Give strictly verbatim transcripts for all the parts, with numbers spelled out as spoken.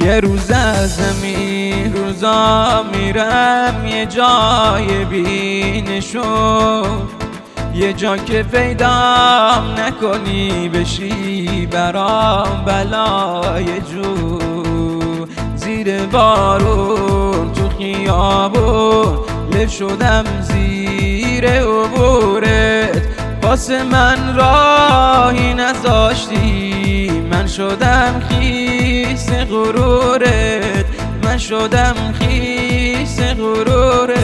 یه روز از زمین روزا میرم یه جای بینشون، یه جا که پیدام نکنی بشی برام بلای جو. زیر بارون تو خیابون لف شدم زیر عبورت، واسه من راهی نذاشتی، من شدم خیس غرورت، من شدم خیس غرورت.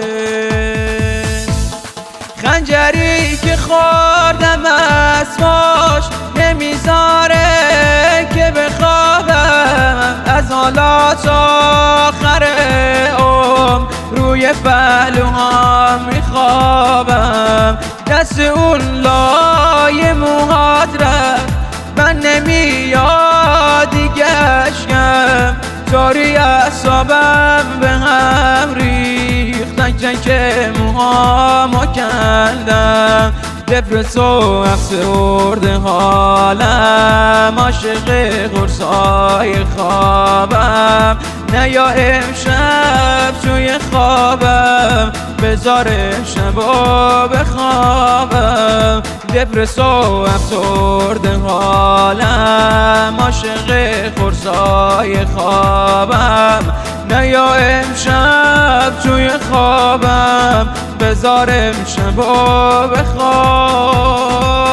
خنجری که خوردم اسماش نمیذاره که بخوابم، از حالا تا آخر عمر روی پهلوهام میخوابم. دست اون لای موهات رفت، من نمیاد دیگه اشکم، طوری اعصابم به هم ریختن که موهامو کندم. دپرس و افسرده حالم، عاشق قرصای خوابم. نیا امشب توی خوابم، بذار شبا بخوابم. دپرس و افسرده حالم، عاشق قرصای خوابم. نیا امشب توی خوابم، بذار شبا بخوابم.